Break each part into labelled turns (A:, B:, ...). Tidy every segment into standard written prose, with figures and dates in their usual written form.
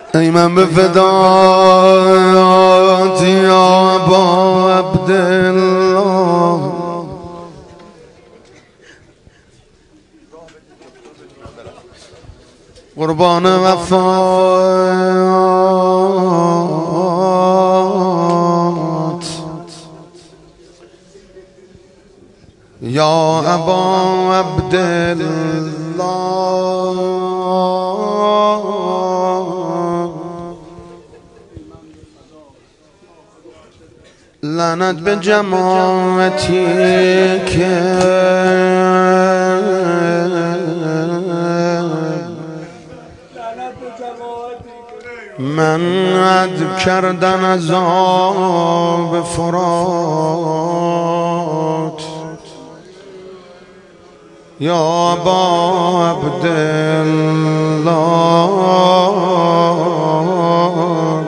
A: ای من به فدات یا ابا عبدالله، قربان وفات یا ابا عبدالله. لعنت به جماعتی که منعت کردن از آب فرات یا ابا عبدالله.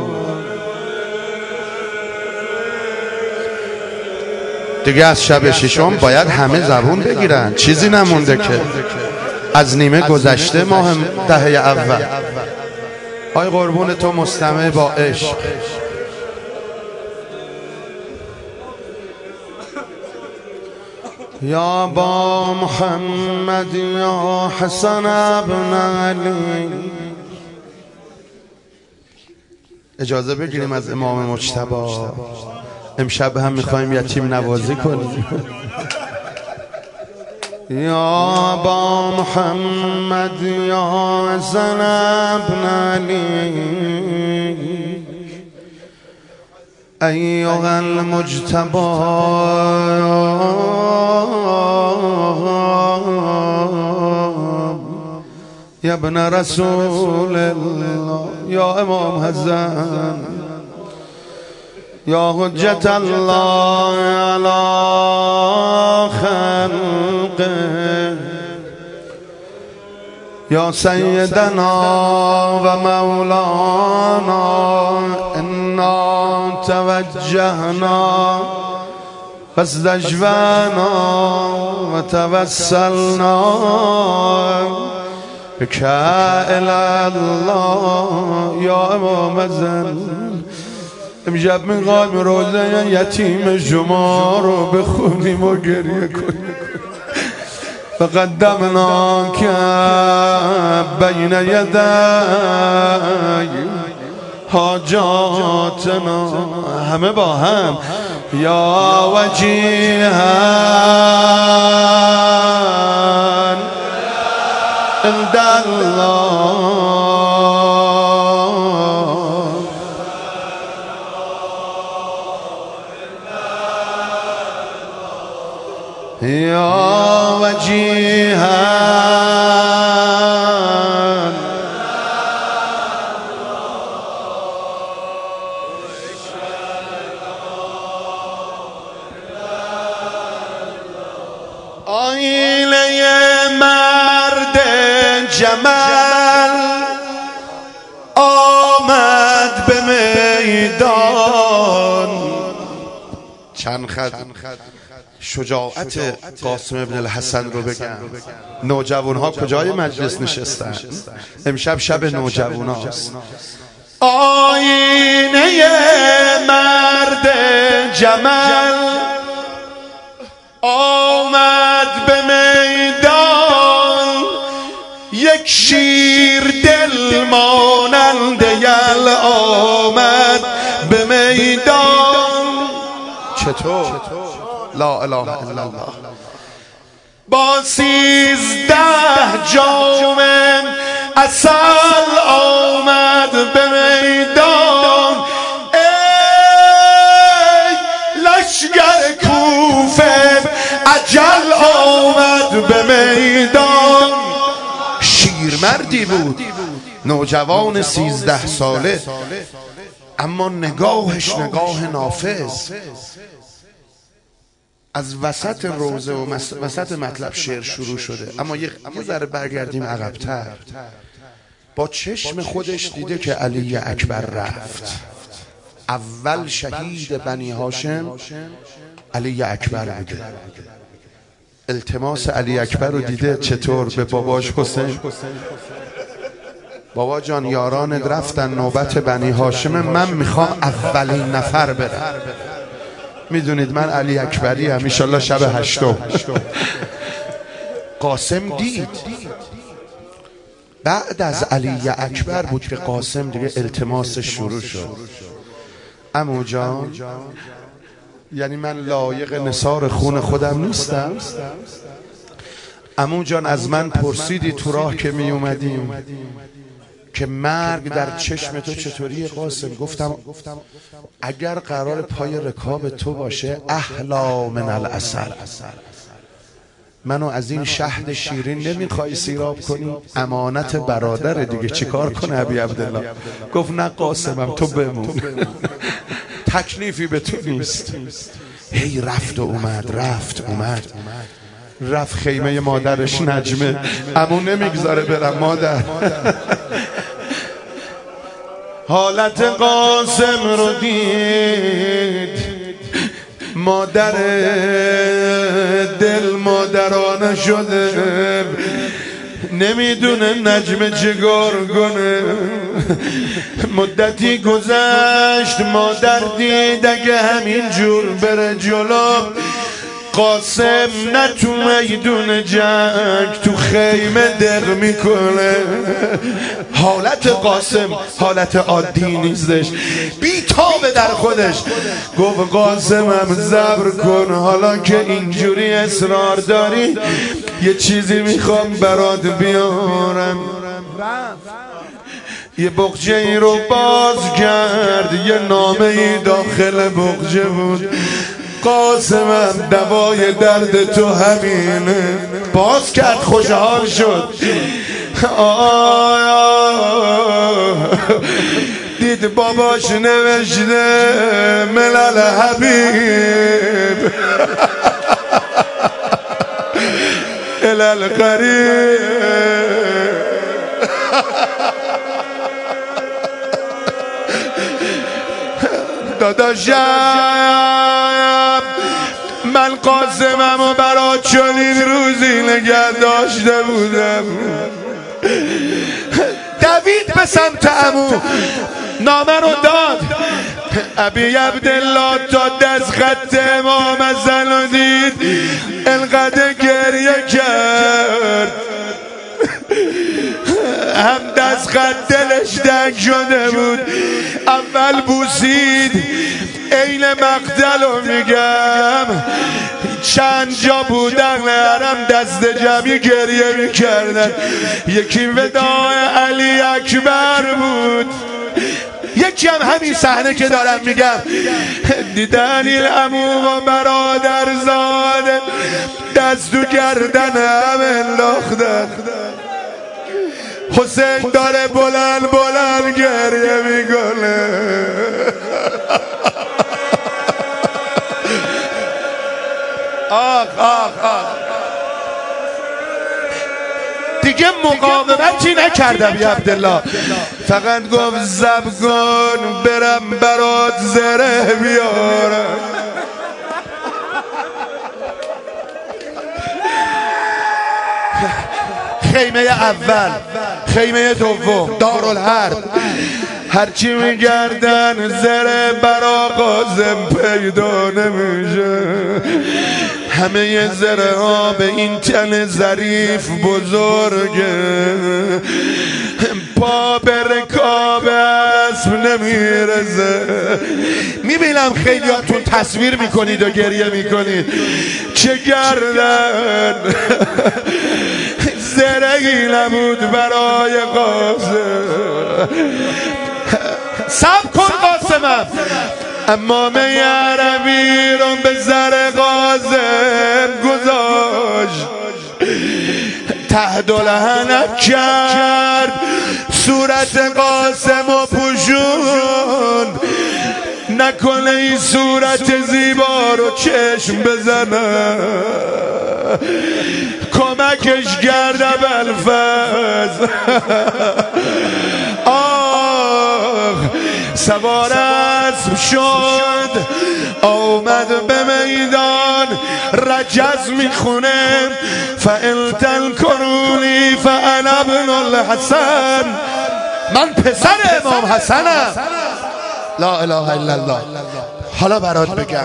A: دیگه از شب ششم باید همه زبون بگیرن، چیزی نمونده که از نیمه گذشته ماه دهه اول. آی قربون تو مستمع با عشق، یا با محمد یا حسن ابن علی. اجازه بگیریم از امام مجتبی، امشب هم میخوایم یتیم نوازی کنیم. یا با محمد یا حسن ابن علی ایها المجتبی یا ابن رسول الله، یا امام حسن یا حجت الله علی خلقه یا سیدنا و مولانا انا توجهنا فاستجبنا و توسلنا بک الی الله. یا امام حسن امشب میخوایم روزه یتیم شما رو بخونیم و گریه کنیم. فقدمنا که بین یدی حاجاتنا، همه با هم یا وجیها عند الله یا وجیها آیله مرد جمل آمد به میدان. چند خط شجاعت قاسم ابن الحسن رو بگم. نوجوان ها کجای مجلس نشستن؟ امشب شب نوجوان هاست. آینه مرد جمل آمد به میدان، یک شیر دل مانند یل آمد به میدان. چطور؟ لا اله الا الله. با 13 جام عسل آمد به میدان. ای لشگر کوفه اجل آمد به میدان. شیرمردی بود، نوجوان 13 ساله، اما نگاهش نگاه نافذ. از وسط روزه و وسط مطلب شعر شروع شده، اما یه ذره برگردیم عقب‌تر. با چشم خودش دیده که علی اکبر رفت. اول شهید بنی هاشم علی اکبر بوده. التماس علی اکبر رو دیده چطور به باباش حسین بابا جان یارانت رفتن، نوبت بنی هاشم، من میخوام اولین نفر برم. میدونید من علی اکبری هم انشالله شب 8. قاسم دید بعد از علی اکبر بود که قاسم دیگه التماسش شروع شد. عمو جان، یعنی من لایق نثار خون خودم نیستم. عمو جان از من پرسیدی تو راه که می اومدیم که مرگ در چشم تو چطوریه قاسم؟ گفتم اگر قرار پای رکاب تو باشه احلا من العسل. منو از این شهد شیرین نمیخوای سیراب کنی؟ امانت برادر دیگه، چیکار کنه ابی عبدالله؟ گفت نه قاسمم تو بمون، تکلیفی به تو نیست. هی رفت و اومد، رفت خیمه مادرش نجمه، عمو نمیگذاره برم مادر. حالت قاسم رو دید مادر دل مادرانه شده، نمیدونه نجمه چگار کنه. مدتی گذشت، مادر دید اگه همین جور بره جلو قاسم نه تو میدون جنگ تو خیمه دق میکنه. حالت قاسم حالت عادی نیستش، بیتابه در خودش. گفت قاسمم صبر کن، حالا که اینجوری اصرار داری یه چیزی میخوام برات بیارم. یه بغجه ای رو باز کرد، یه نامه ای داخل بغجه بود. قاسمم دوای درد تو همینه. باز کرد، خوشحال شد. دید باباش نوشته ملل حبیب الال قریب. داداشم من قاسمم و برات چنین روزی نگه داشته بودم. دوید به سمت عمو، نامه رو داد. ابی عبدالله تا دست خط امام زن رو دید انقدر گریه کرد، هم دست خط دلش تنگ شده بود. اول بوسید، عین مقتل رو میگم چند جا بودن حرم دست جمعی گریه میکردن. یکی وداع علی اکبر بود، یکی هم همین صحنه که دارم میگم. دیدن این عمو و برادر زاده دست تو گردن هم انداختن. حسین داره بلند بلند گریه میکنه. آخ آخ آخ، دیگه مقاومتی نکردم یا عبدالله، فقط گفت صبر کن برم برات زره بیارم. خیمه اول، خیمه دوم، دارالحرب. هرچی میگردن زره برا قاسم پیدا نمیشه. همه زره ها به این تن ظریف بزرگه، پا به رکاب اسب نمیرزه. میبینم خیلیاتون تصویر میکنید و گریه میکنید. چه گردن زرهی نبود برای قاسم. صبر کن قاسمم. امامه عربی رو به زر قاسم گذاشت، تحت لحنت کرد، صورت قاسم و پوشون. نکنه این صورت زیبا رو چشم بزنه. کمکش کرد ابوالفضل. آه سوار اسب شد، آمد به میدان، رجز میخونه. فإن تنکرونی فأنا ابن الحسن. من پسر امام حسنم. لا اله الا الله. حالا برات بگم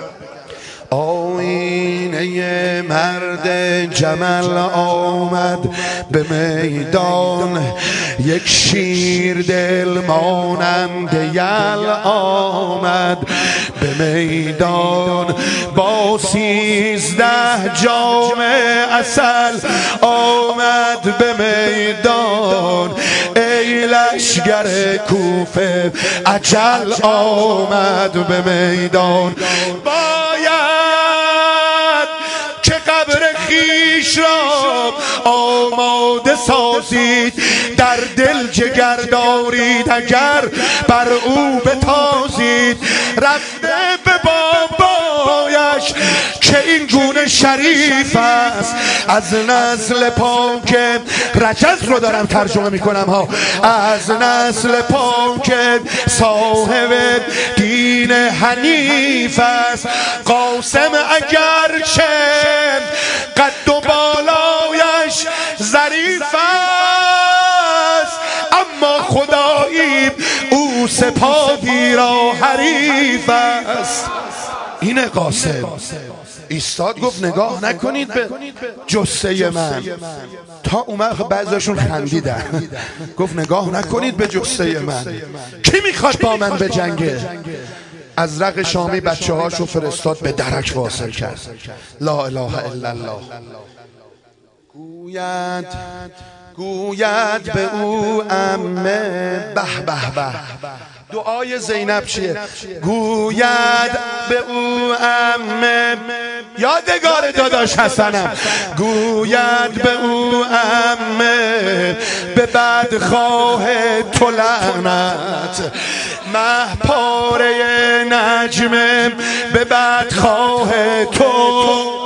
A: آینه مرد جمل آمد به میدان، یک شیر دل مانند یل آمد به میدان، با 13 جام عسل آمد به میدان، ای لشگر کوفه اجل آمد به میدان. باید که قبر خویش را آماده سازید، در دل جگر دارید اگر بر او بتازید، رفته به بابایش که این گونه شریف است، از نسل پاک رجز رو دارم ترجمه میکنم ها، از نسل پاک صاحب دین حنیف است. قاسم اگرچه قد و بالایش ظریف است، اما خدایی او سپاهی را حریف است. اینه قاسم ایستاد گفت نگاه نکنید به جثه من. تا اومد بعضیشون خندیدن، گفت نگاه نکنید به جثه من، کی میخواد با من به جنگه؟ ازرق شامی بچه هاشو فرستاد به درک واصل کرد. لا اله الا الله. گوید به او عمه به به به. دعای زینب چیه؟ گوید به او عمه، یادگار داداش حسنم، گوید به او عمه به بدخواه تو لعنت، مهپاره نجمه به بدخواه تو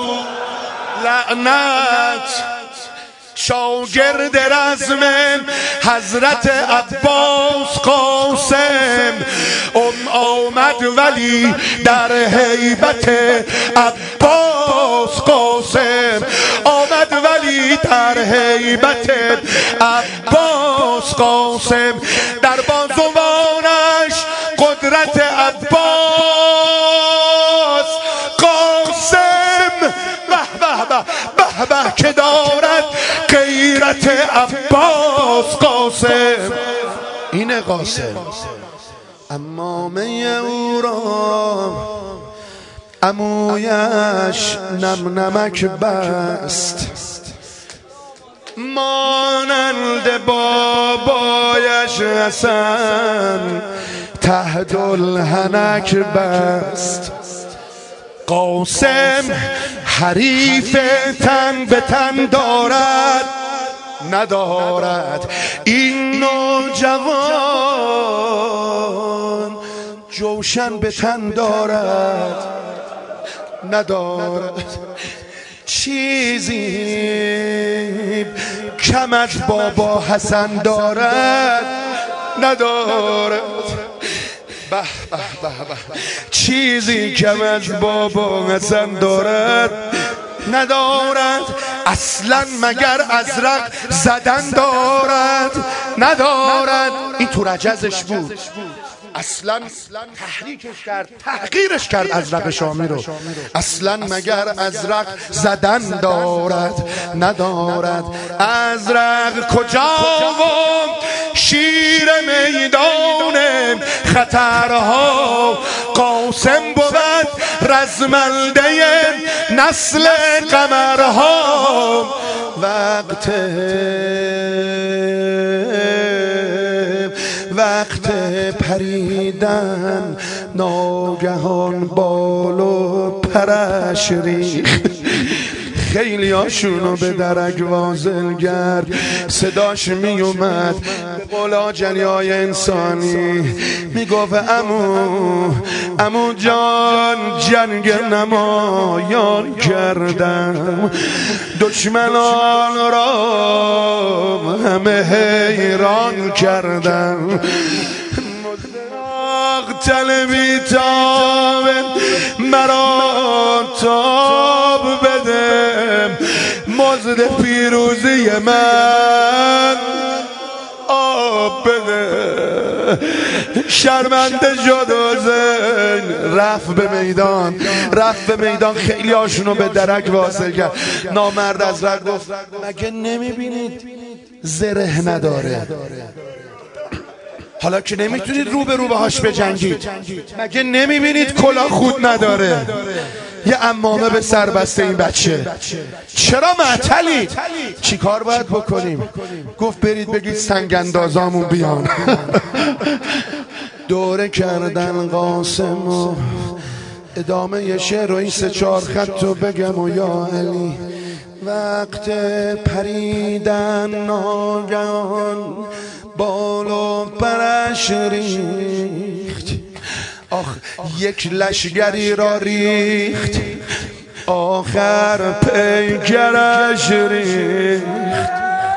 A: لعنت، شاگرد رزم حضرت عباس قاسم آمد ولی در هیبت عباس قاسم آمد ولی در هیبت عباس قاسم، در بازوانش قدرت عباس قاسم به به که دارد غیرت عباس قاسم. این قاسم امامه او را عمویش نم نمک بست، مانند بابایش حسن تحت الحنک بست. قاسم حریف تن به تن دارد ندارد، این نوجوان جوشن به تن دارد ندارد، چیزی کم از بابا حسن دارد ندارد، به به به به، چیزی کم از بابا حسن دارد ندارد، اصلا مگر ازرق زدن دارد ندارد. این تو رجزش بود، اصلا تحریکش کرد، تحقیرش کرد ازرق شامی رو. اصلا مگر ازرق زدن دارد ندارد، ازرق کجا و شیر میدان خطرها، قاسم بود رزمنده نسل قمرها، وقت پریدن ناگهان بال و پرش ریخت، خیلی هاشونو به درک واصل کرد، صداش می اومد به قولا جلیای انسانی، می گفت امو جان جنگ نمایان کردم، دشمنان را همه حیران کردم، طلبی تاب مرا تاب بده، مزد پیروزی من آب جواب بده. شرمنده شد حسین، رفت به میدان خیلی هاشونو به درک واصل کرد. نامرد از رد گفت مگه نمیبینید زره نداره؟ حالا که نمیتونید رو به رو باهاش بجنگید، مگه نمیبینید کلاه خود نداره؟ یه عمامه به سر بسته این بچه، چرا معطلید؟ چی کار باید بکنیم؟ گفت برید بگید سنگ اندازامون بیان. دوره کردن قاسم و ادامه ی شعر و این 3-4 خطو بگم و یا علی. وقت پریدن ناگهان بال و پرش ریخت، آخ یک لشگری را ریخت، آخر پیکرش ریخت.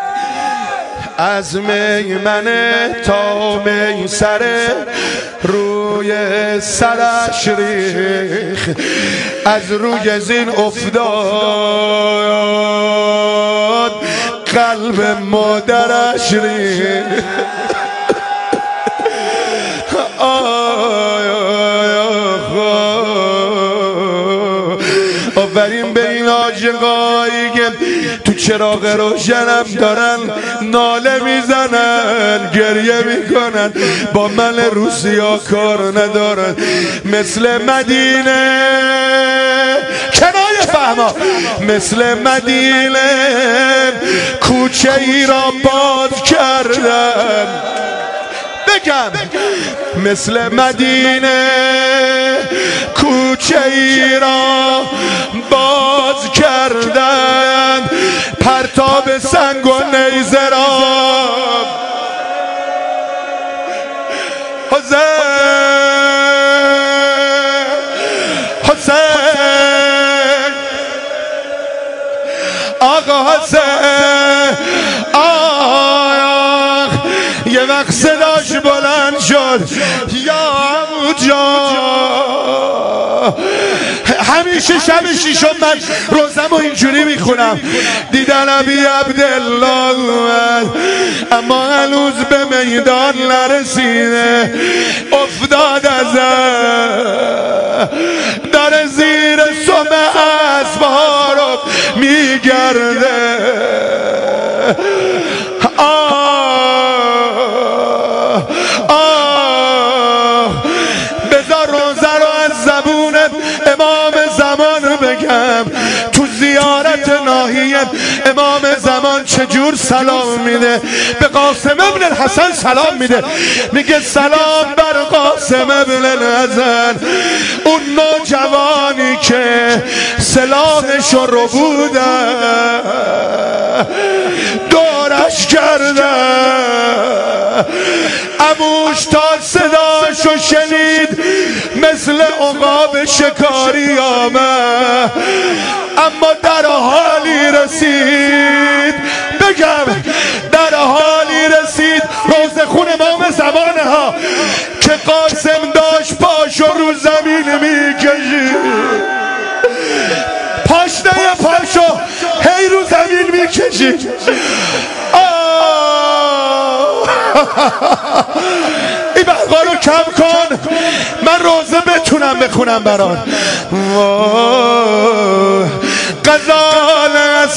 A: از میمنه تا میسره روی سرش ریخت، از روی زین افتاد قلب مادرش ریخت. آفرین به این عاشقایی که تو چراغ روشنم دارن ناله میزنن، گریه میکنن، با من روسیا کار ندارن. مثل مدینه کنایه فهما، مثل مدینه کوچه ای را باز کردن. بگم مثل مدینه کوچه ای را باز کردن، پرتاب سنگ و نیزه را. حسین آقا حسین، آخ یه وقت صداش بلند شد یا جان. همیشه شب شیشم من روزم و اینجوری میخونم، دیدن ابی عبدالله اومد اما هنوز به میدان نرسیده، افتاد ازم در زیر سم اسبها رو میگرده. بذار روزه رو از زبون امام زمان بگم. تو زیارت ناحیه امام زمان چجور سلام میده؟ به قاسم ابن الحسن سلام میده، میگه سلام بر قاسم ابن الحسن، اون نوجوانی که سلاحشو رو بودن دورش کردن. عموش تا صداشو شنید مثل عقاب شکاری آمد، اما در حالی رسید، بگم در حالی رسید روز خون امام زمانه ها که قاسم داشت پاشو رو زمین میکشید، پاشنه پاشو هی رو زمین میکشید. این برقا رو کم کن من روزه بتونم بخونم برات. غزال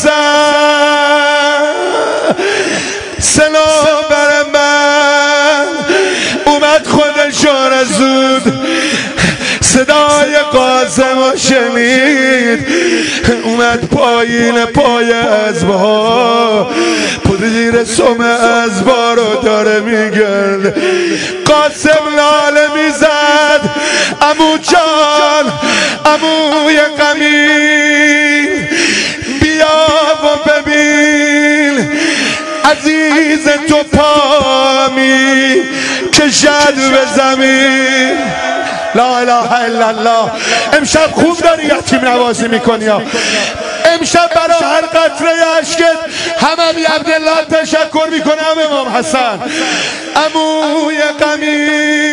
A: حسن سلام بر من اومد خودشو رسود، صدای قاسم رو شنید، اومد پایین پای ازبا، پدیر سم ازبا رو داره میگرد. قاسم لاله میزد عمو جان، عموی غمی بیا و ببین عزیز تو پامی کشد به زمین. لا اله الا الله. امشب خوب داری یتیم نوازی میکنی ها. امشب برای هر قطره اشکت هم ابی عبدالله تشکر میکنم امام حسن. عموی غمی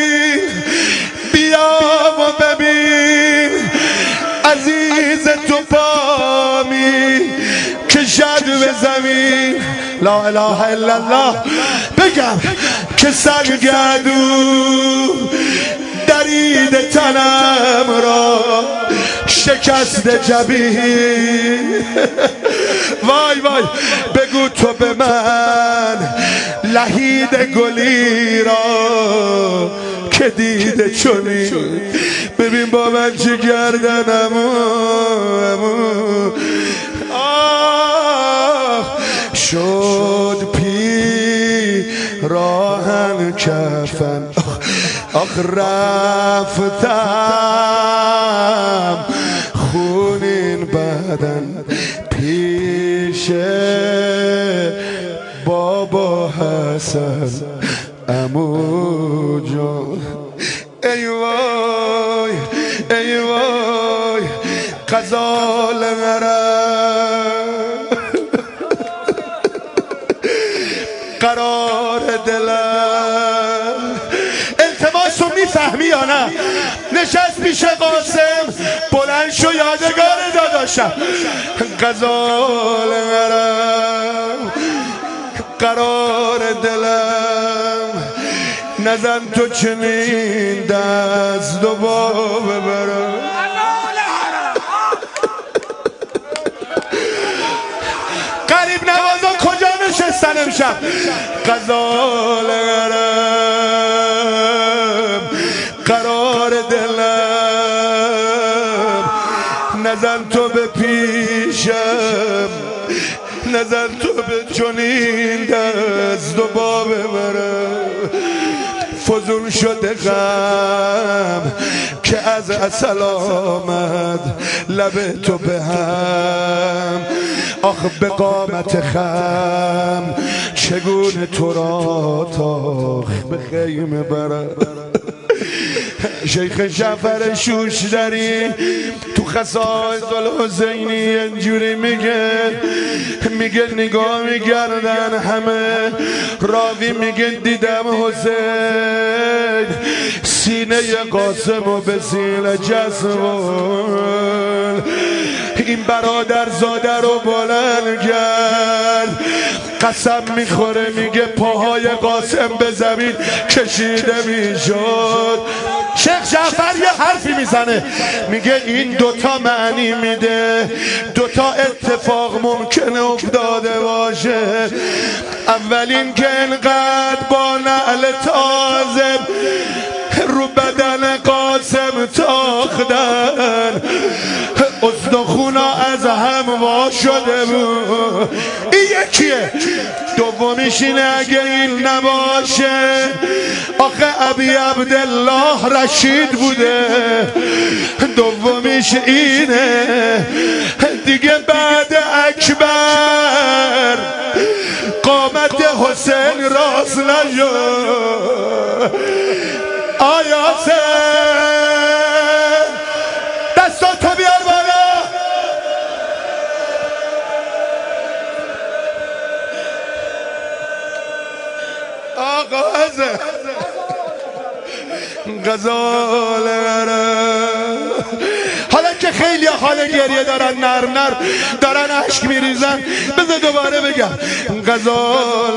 A: بیا و ببین عزیز تو پامی کشد به زمین. لا اله الا الله. بگم که سنگدو درید تنم را شکست جبین. وای وای بگو تو به من لحید گلی را که دیده چونی. ببین با من چه گردنم شد پیراهن کفن. آخ رفتم خونین بدن پیش بابا حسن عمو جان. ای وای ای وای غزال قرار دلم. التماس رو میفهمی یا نه؟ نشست پیش قاسم بلند شو یادگار داداشم. غزال قرار دلم نزن تو چنین دست و با ببرم. قریب نوازا کجا نشستن امشب؟ غزال قرار دلم نزن تو به پیشم، نزن تو به چنین دست و با ببرم. فزون شده غم که از اصل آمد لب تو به هم. آخ به قامت خم چگونه تو را تاخ به خیمه برم. شیخ جعفر شوشتری تو خصائص الحسینی اینجوری میگه نگاه میگردن همه راوی میگه دیدم حسین سینه قاسمو به سینه جسمون. این برادر زاده رو بلند کرد قسم میخوره میگه پاهای قاسم به زمین کشیده میشد. شیخ جعفر یه حرفی میزنه میگه این دوتا معنی میده دوتا اتفاق ممکنه افتاده باشه. اولین که انقدر با نعل تازه رو بدن قاسم تاختن استخونا از هم وا شده بود. این یکیه. دومیش اینه اگه این نباشه آخه ابی عبدالله رشید بوده. دومیش اینه دیگه بعد اکبر قامت حسین راست نشد. آیا حسین دستاتو بیار بالا. آقا حسین غزال حالا که خیلی حال گریه دارن نرم دارن عشق میریزن بذار دوباره بگم غزال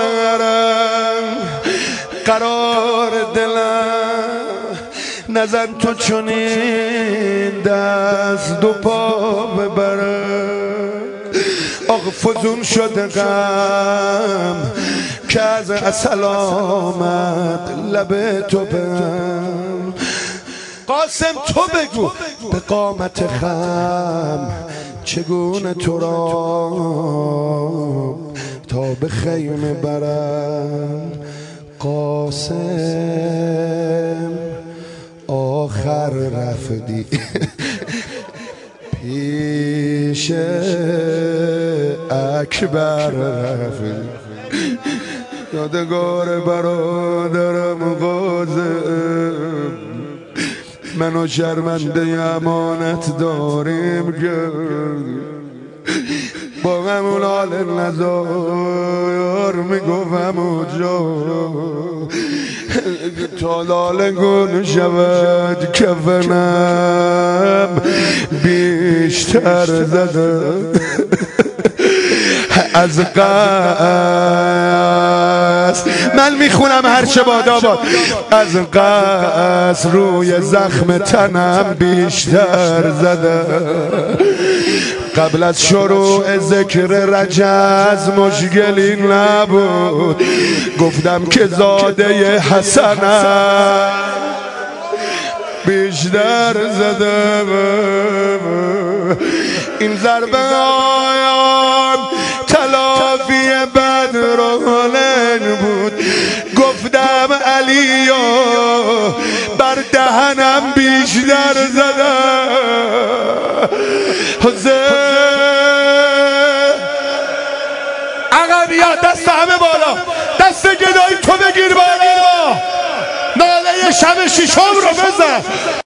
A: قرار دلم نزن تو چنین دست دو پا ببرم. آخ فزون شده غم که از اصل آمد لب تو بم. قاسم تو بگو به قامت خم چگونه تو را تا به خیمه برم. قاسم آخر رفتی پیش اکبر رفتی. یادگار برادرم قاسم منو شرمنده امانت داریم کرد. با همون حال نزار میگویم اونجا تا لاله گل شود کفنم بیشتر زدم. از قصد من میخونم هرچه بادا از قصد روی زخم تنم بیشتر زده. قبل از شروع ذکر رجز مشکلی نبود، گفتم که زاده حسنم بیشتر زده. این ضربه آیان تلافی بدرالین بود، گفتم علیو بر دهنم بیشتر زده. عقبیا دست همه بالا، دست گدایی تو بگیر بالا، ناله شب ششم رو بزن.